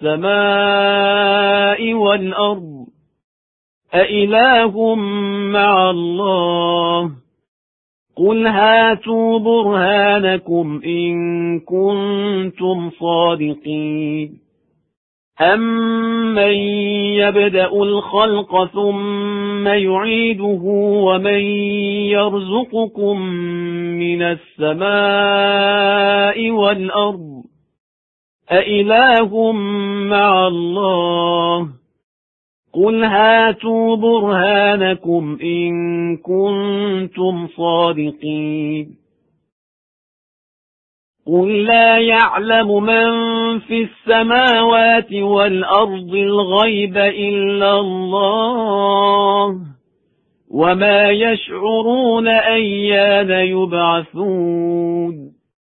السَّمَاءِ وَالْأَرْضِ أَإِلَٰهٌ مَّعَ اللَّهِ قُلْ هَاتُوا بُرْهَانَكُمْ إِن كُنتُمْ صَادِقِينَ أَمَّن يَبْدَأُ الْخَلْقَ ثُمَّ يُعِيدُهُ وَمَن يَرْزُقُكُم مِّنَ السَّمَاءِ وَالْأَرْضِ أَإِلَٰهٌ مَّعَ اللَّهِ قُلْ هَاتُوا بُرْهَانَكُمْ إِن كُنتُمْ صَادِقِينَ قُل لا يَعْلَمُ مَن فِي السَّمَاوَاتِ وَالْأَرْضِ الْغَيْبَ إِلَّا اللَّهُ وَمَا يَشْعُرُونَ أَيَّانَ يُبْعَثُونَ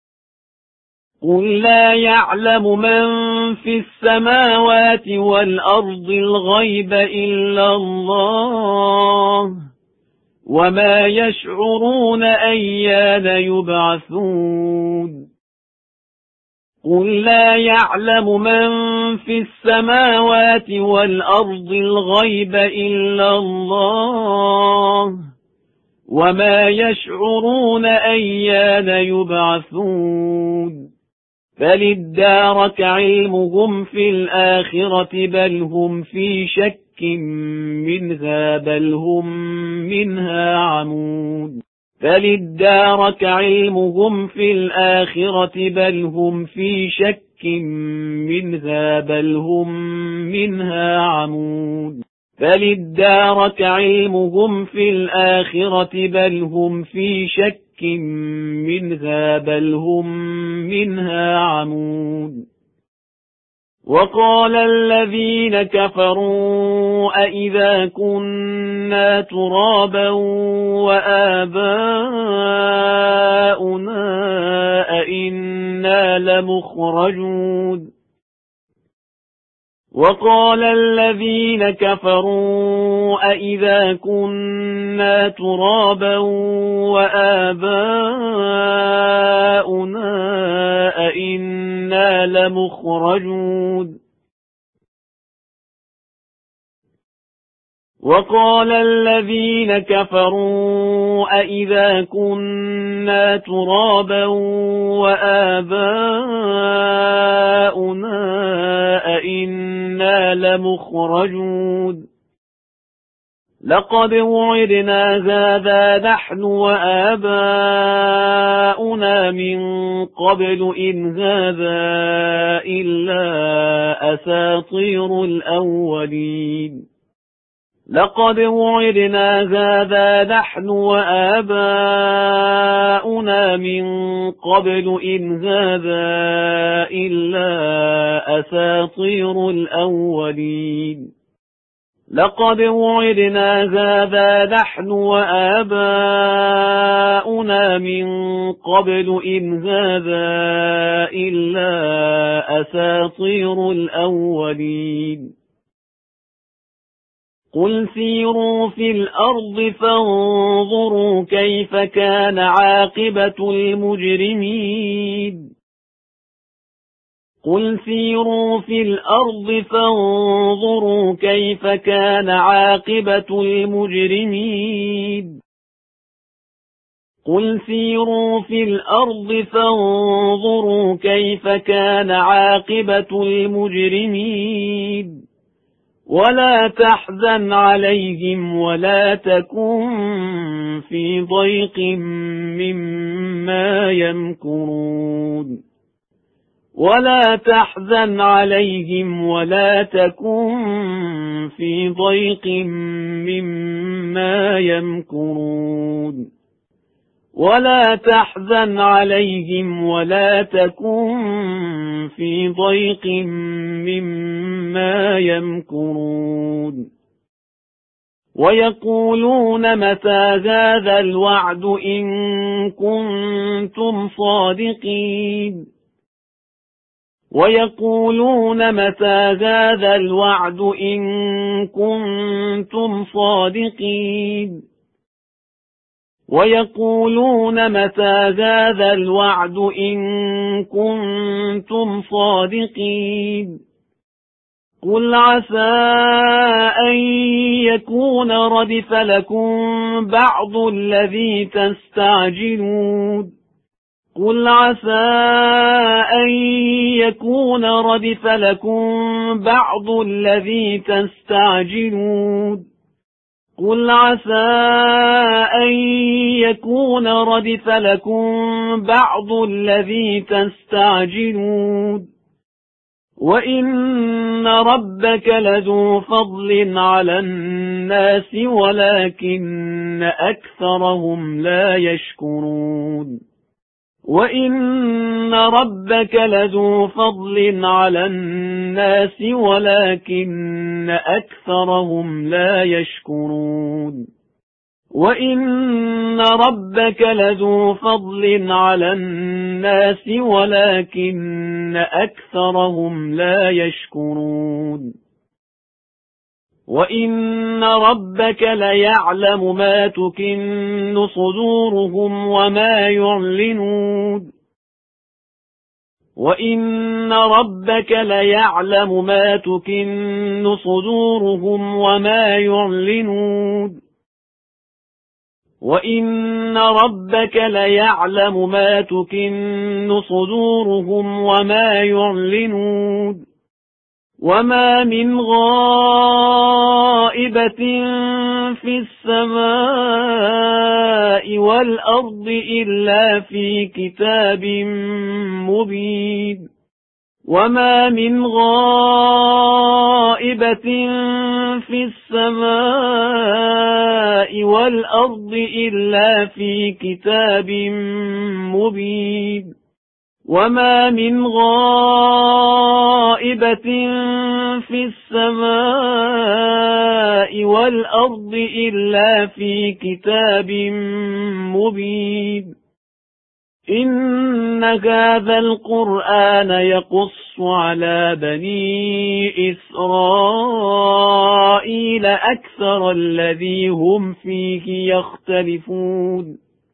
قُل لا يَعْلَمُ مَن فِي السَّمَاوَاتِ وَالْأَرْضِ الْغَيْبَ إِلَّا اللَّهُ وَمَا يَشْعُرُونَ أَيَّانَ يُبْعَثُونَ قُل لا يَعْلَمُ مَن فِي السَّمَاوَاتِ وَالْأَرْضِ الْغَيْبَ إِلَّا اللَّهُ وَمَا يَشْعُرُونَ أَيَّانَ يُبْعَثُونَ بَلِ ادَّارَكَ عِلْمُهُمْ فِي الْآخِرَةِ بَلْ هُمْ فِي شَكٍّ مِّنْهَا بَلْ هُمْ مِنْهَا عَمُونَ بَلِ ادَّارَكَ عِلْمُهُمْ فِي الْآخِرَةِ بَلْ هُمْ فِي شَكٍّ مِّنْهَا بَلْ هُمْ مِنْهَا عَمُونَ بَلِ ادَّارَكَ عِلْمُهُمْ فِي الْآخِرَةِ بَلْ هُمْ فِي شَكٍّ مِّنْهَا بَلْ هُمْ مِنْهَا عَمُونَ وَقَالَ الَّذِينَ كَفَرُوا أَإِذَا كُنَّا تُرَابًا وَآبَاؤُنَا أَإِنَّا لَمُخْرَجُونَ وَقَالَ الَّذِينَ كَفَرُوا أَإِذَا كُنَّا تُرَابًا وَآبَاؤُنَا أَإِنَّا لَمُخْرَجُونَ وَقَالَ الَّذِينَ كَفَرُوا أَإِذَا كُنَّا تُرَابًا وَآبَاؤُنَا أَإِنَّا لَمُخْرَجُونَ لقد وعدنا هذا نحن وآباؤنا من قبل إن هذا إلا أساطير الأولين لقد وعدنا هذا نحن وآباؤنا من قبل إن هذا إلا أساطير الأولين لقد وعدنا هذا نحن وآباؤنا من قبل إن هذا إلا أساطير الأولين قل سيروا في الأرض فانظروا كيف كان عاقبة المجرمين قل سيروا في الأرض فانظروا كيف كان عاقبة المجرمين قل سيروا في الأرض فانظروا كيف كان عاقبة المجرمين ولا تحزن عليهم ولا تكن في ضيق مما يمكرون ولا تحزن عليهم ولا تكن في ضيق مما يمكرون ولا تحزن عليهم ولا تكن في ضيق مما يمكرون ويقولون متى هذا الوعد إن كنتم صادقين ويقولون متى هذا الوعد إن كنتم صادقين ويقولون متى هذا الوعد إن كنتم صادقين قل عسى أن يكون ردف لكم بعض الذي تستعجلون قل عسى أن يكون ردف لكم بعض الذي تستعجلون قل عسى أن يكون ردف لكم بعض الذي تستعجلون وإن ربك لذو فضل على الناس ولكن أكثرهم لا يشكرون وإن ربك لذو فضل على الناس ولكن أكثرهم لا يشكرون وإن ربك لذو فضل على الناس ولكن أكثرهم لا يشكرون وإن ربك ليعلم ما تكن صدورهم وما يعلنون وإن ربك ليعلم ما تكن صدورهم وما يعلنون وإن ربك ليعلم ما تكن صدورهم وما يعلنون وما من غائبة في السماء والأرض إلا في كتاب مبين وما من غائبة في السماء والأرض إلا في كتاب مبين وما من غائبة في السماء والأرض إلا في كتاب مبين إن هذا القرآن يقص على بني إسرائيل أكثر الذي هم فيه يختلفون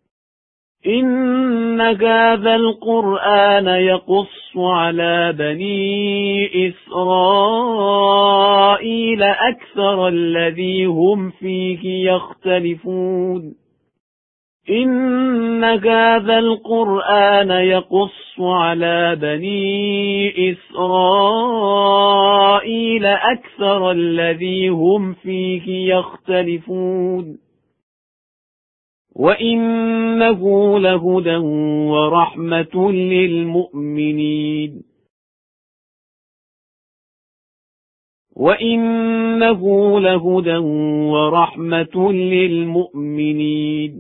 إن هذا القرآن يقص على بني إسرائيل أكثر الذي هم فيه يختلفون إن هذا القرآن يقص على بني إسرائيل أكثر الذي هم فيه يختلفون وإنه لهدى ورحمة للمؤمنين وإنه لهدى ورحمة للمؤمنين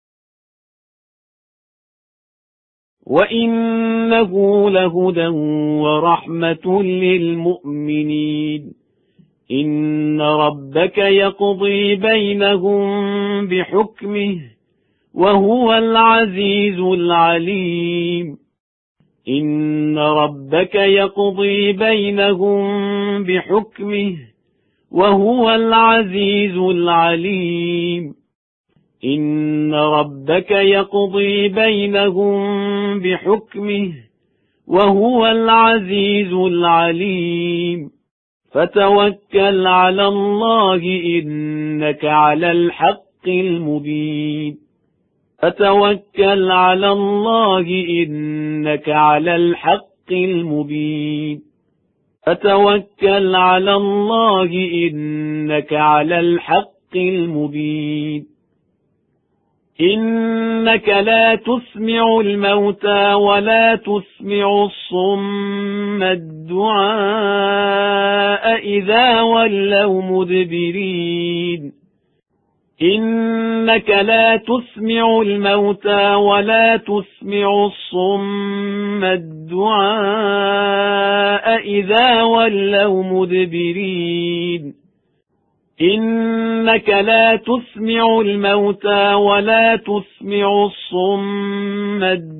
وإنه لهدى ورحمة للمؤمنين إن ربك يقضي بينهم بحكمه وهو العزيز العليم إن ربك يقضي بينهم بحكمه وهو العزيز العليم إن ربك يقضي بينهم بحكمه وهو العزيز العليم فتوكل على الله إنك على الحق المبين فتوكل على الله إنك على الحق المبين فتوكل على الله إنك على الحق المبين إنك لا تسمع الموتى ولا تسمع الصم الدعاء إذا ولوا مدبرين إنك لا تسمع الموتى ولا تسمع الصم الدعاء إذا ولوا مدبرين إنك لا تسمع الموتى ولا تسمع الصم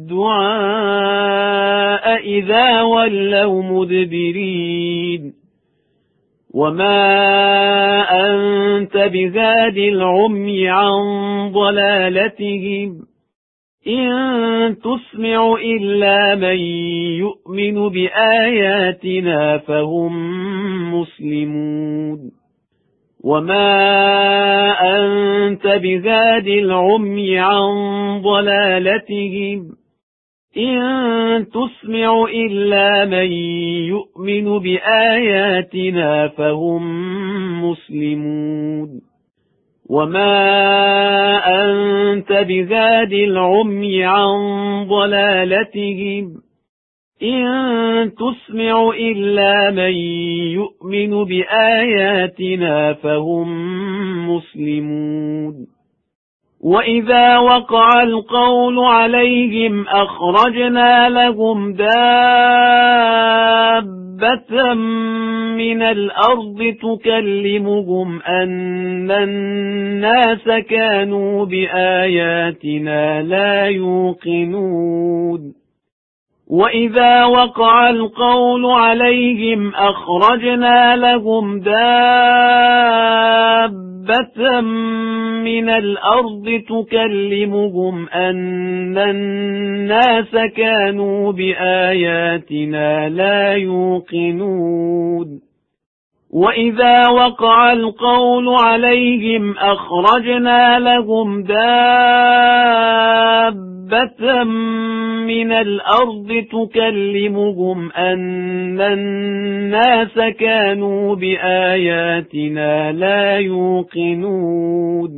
الدعاء إذا ولوا مدبرين وما أنت بهاد العمي عن ضلالتهم إن تسمع إلا من يؤمن بآياتنا فهم مسلمون وما أنت بهاد العمي عن ضلالتهم إن تسمع إلا من يؤمن بآياتنا فهم مسلمون وما أنت بهاد العمي عن ضلالتهم إن تسمع إلا من يؤمن بآياتنا فهم مسلمون وإذا وقع القول عليهم أخرجنا لهم دابة من الأرض تكلمهم أن الناس كانوا بآياتنا لا يوقنون وإذا وقع القول عليهم أخرجنا لهم دابة من الأرض تكلمهم أن الناس كانوا بآياتنا لا يوقنون وإذا وقع القول عليهم أخرجنا لهم دابة من الأرض تكلمهم أن الناس كانوا بآياتنا لا يوقنون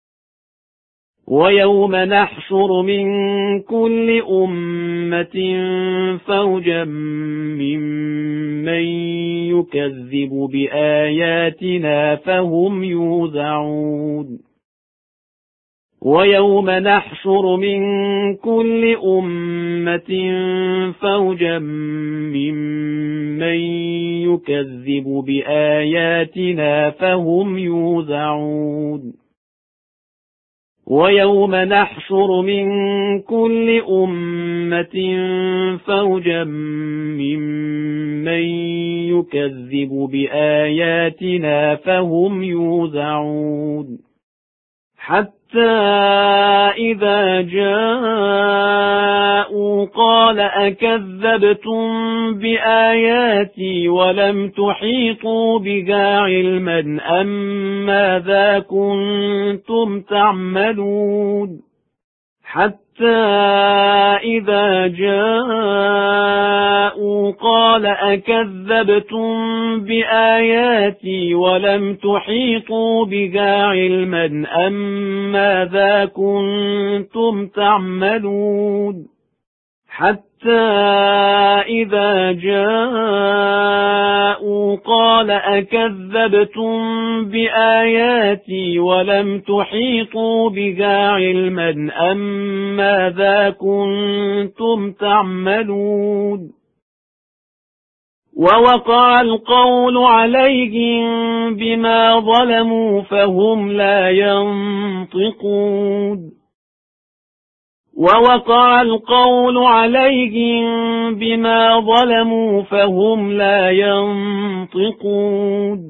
ويوم نحشر من كل أمة فوجا ممن يكذب بآياتنا فهم يوزعون ويوم نحشر من كل أمة فوجا ممن يكذب بآياتنا فهم يوزعون ويوم نحشر من كل أمة فوجا ممن يكذب بآياتنا فهم يوزعون حتى إذا جاءوا قال أكذبتم بآياتي ولم تحيطوا بها علما أم ماذا كنتم تعملون حتى إذا جاءوا قال أكذبتم بآياتي ولم تحيطوا بها علما أم ماذا كنتم تعملون حتى إذا جاءوا قال أكذبتم بآياتي ولم تحيطوا بها علما أم ماذا كنتم تعملون ووقع القول عليهم بما ظلموا فهم لا ينطقون ووقع القول عليهم بما ظلموا فهم لا ينطقون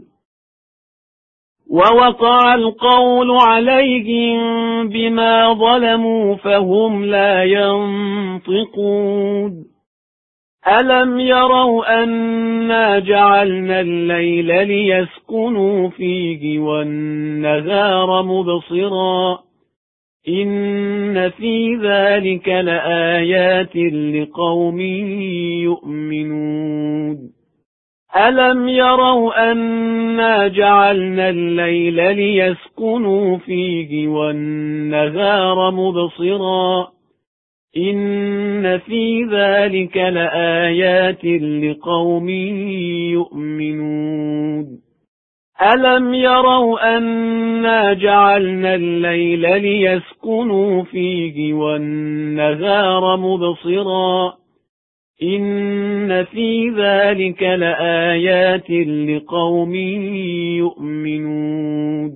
ووقع القول عليهم بما ظلموا فهم لا ينطقون ألم يروا أنا جعلنا الليل ليسكنوا فيه والنهار مبصرا إن في ذلك لآيات لقوم يؤمنون ألم يروا أنا جعلنا الليل ليسكنوا فيه والنهار مبصرا إن في ذلك لآيات لقوم يؤمنون ألم يروا أنا جعلنا الليل ليسكنوا فيه والنهار مبصرا إن في ذلك لآيات لقوم يؤمنون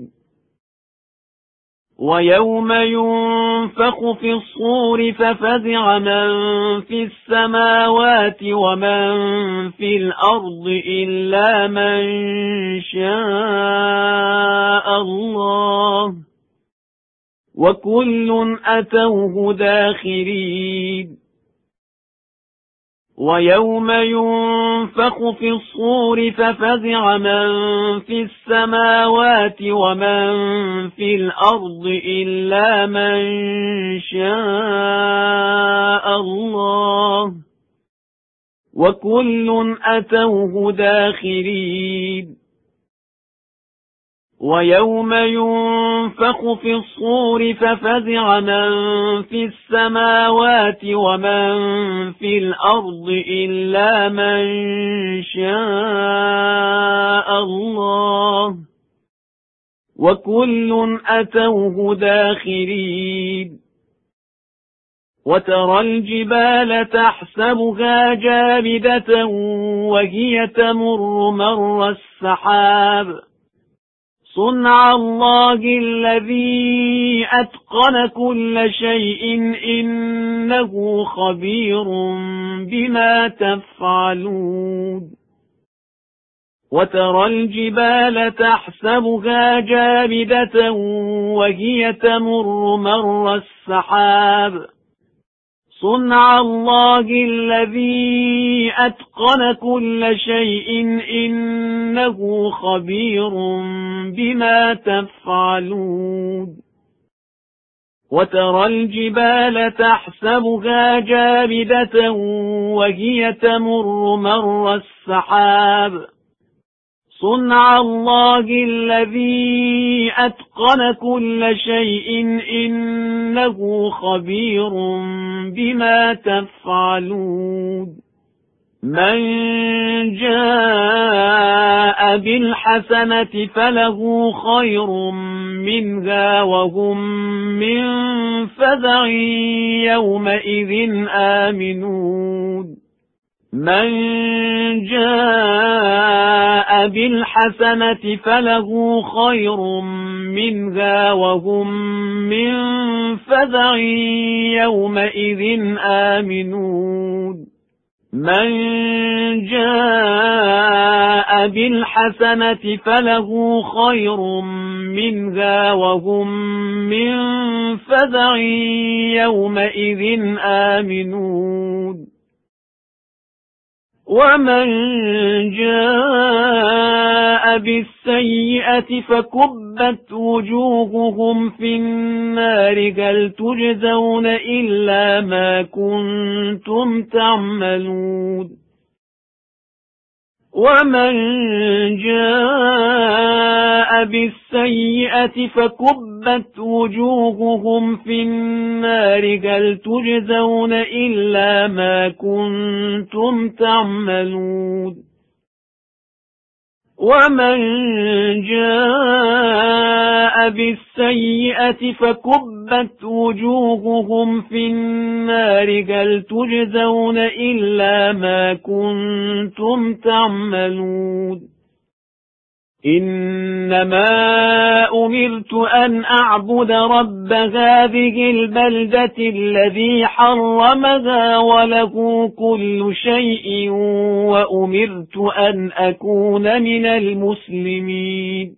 ويوم ينفخ في الصور ففزع من في السماوات ومن في الأرض إلا من شاء الله وكل أتوه داخرين ويوم ينفخ في الصور ففزع من في السماوات ومن في الأرض إلا من شاء الله وكل أتوه داخرين ويوم ينفخ في الصور ففزع من في السماوات ومن في الأرض إلا من شاء الله وكل أتوه داخرين وترى الجبال تحسبها جامدة وهي تمر مر السحاب صنع الله الذي أتقن كل شيء إنه خبير بما تفعلون وترى الجبال تحسبها جامدة وهي تمر مر السحاب صنع الله الذي أتقن كل شيء إنه خبير بما تفعلون وترى الجبال تحسبها جامدة وهي تمر مر السحاب صنع الله الذي أتقن كل شيء إنه خبير بما تفعلون من جاء بالحسنة فله خير منها وهم من فزع يومئذ آمنون من جاء بالحسنة فله خير منها وهم من فزع يومئذ آمنون من جاء بالحسنة فله خير منها وهم من فزع يومئذ آمنون ومن جاء بالسيئة فكبت وجوههم في النار هل تجزون إلا ما كنتم تعملون ومن جاء بالسيئة فكبت وجوههم في النار هل تجزون إلا ما كنتم تعملون ومن جاء بالسيئة فكبت وجوههم في النار هل تجزون إلا ما كنتم تعملون إنما أمرت أن أعبد رب هذه البلدة الذي حرمها وله كل شيء وأمرت أن أكون من المسلمين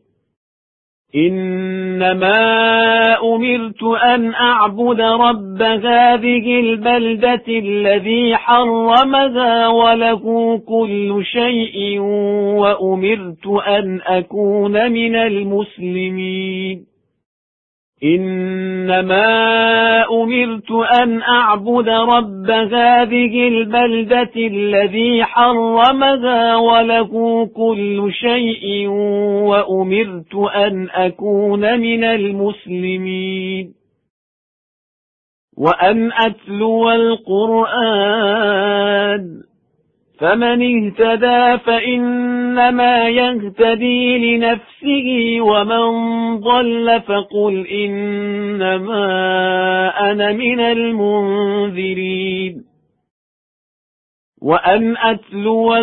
إنما أمرت أن أعبد رب هذه البلدة الذي حرمها وله كل شيء وأمرت أن أكون من المسلمين إنما أمرت أن أعبد رب هذه البلدة الذي حرمها وله كل شيء وأمرت أن أكون من المسلمين وأن أتلو القرآن فمن اهتدى فإنما يهتدي لنفسه ومن ضل فقل إنما أنا من المنذرين وأن أتلو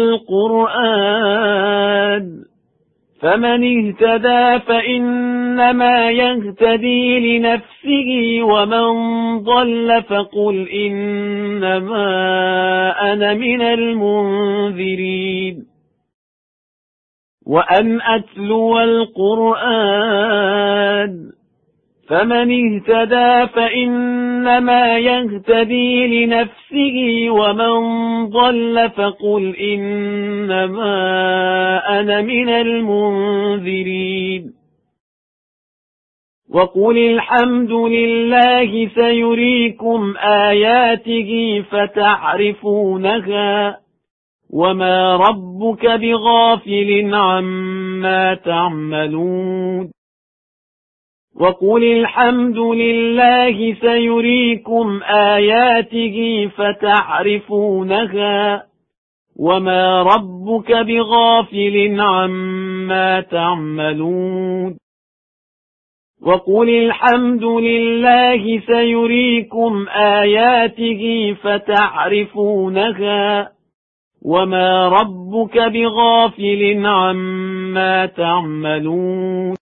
القرآن فمن اهتدى فإنما يهتدي لنفسه ومن ضل فقل إنما أنا من المنذرين وأن أتلو القرآن فمن اهتدى فإنما يهتدي لنفسه ومن ضل فقل إنما أنا من المنذرين وقل الحمد لله سيريكم آياته فتعرفونها وما ربك بغافل عما تعملون وقل الحمد لله سيريكم آياته فتعرفونها وما ربك بغافل عما تعملون وقل الحمد لله سيريكم آياته فتعرفونها وما ربك بغافل عما تعملون